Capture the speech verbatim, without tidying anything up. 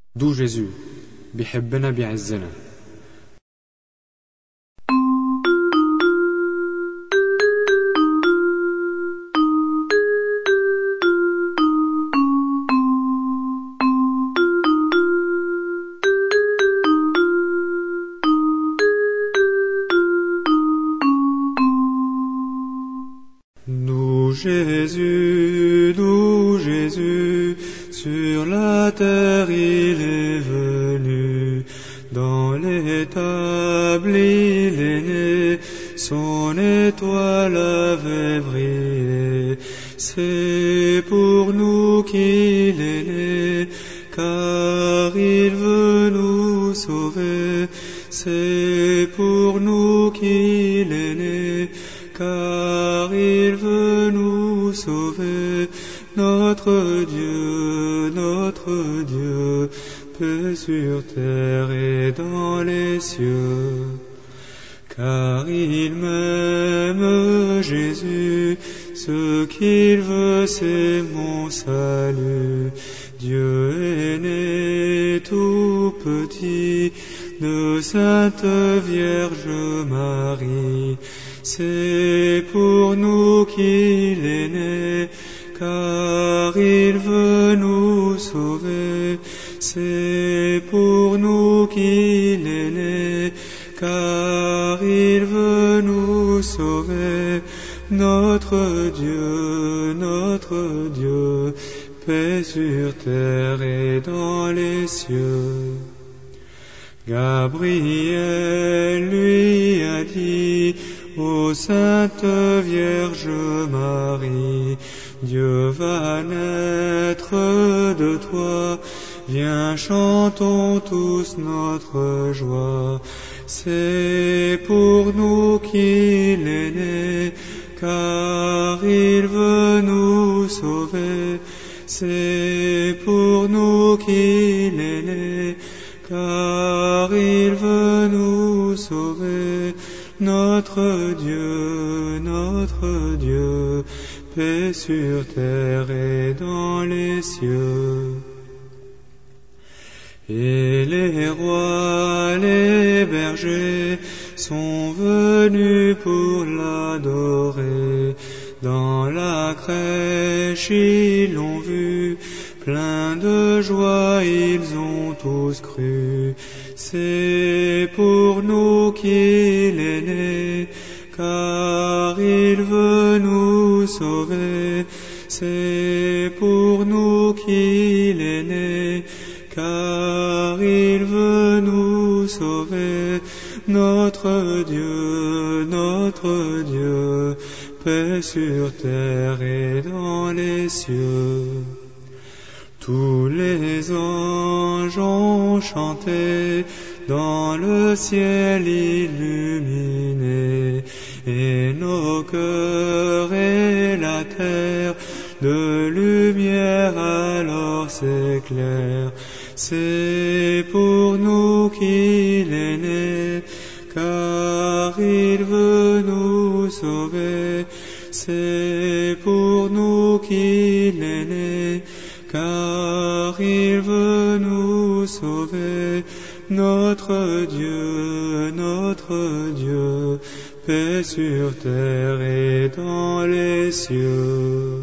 D'où Jésus بيحبنا بيعزنا. D'où Jésus, d'où Jésus, sur la terre il est venu, dans l'étable il est né, son étoile avait brillé, c'est pour nous qu'il est né, car il veut nous sauver, c'est pour nous qu'il est né, car il veut nous sauver, notre Dieu, notre Dieu, paix sur terre et dans les cieux. Car il m'aime, Jésus, ce qu'il veut c'est mon salut. Dieu est né tout petit, de Sainte Vierge Marie. C'est pour nous qu'il est né, car il veut nous sauver. C'est pour nous qu'il est né, car il veut nous sauver. Notre Dieu, notre Dieu, paix sur terre et dans les cieux. Gabriel lui a dit, ô Sainte Vierge Marie, Dieu va naître de toi, viens chantons tous notre joie. C'est pour nous qu'il est né, car il veut nous sauver. C'est pour nous qu'il est né, car il veut nous sauver. Notre Dieu, notre Dieu, paix sur terre et dans les cieux. Et les rois, les bergers sont venus pour l'adorer. Dans la crèche ils l'ont vu, plein de joie ils ont tous cru. C'est pour nous qu'il est né, car il veut nous sauver. C'est pour nous qu'il est né, car il veut nous sauver. Notre Dieu, notre Dieu, paix sur terre et dans les cieux. Tous les anges ont chanté dans le ciel illuminé, et nos cœurs et la terre de lumière alors s'éclairent. C'est pour nous qu'il est né, car il veut nous sauver. C'est pour nous qu'il est né, car il veut nous sauver. Notre Dieu, notre Dieu, paix sur terre et dans les cieux.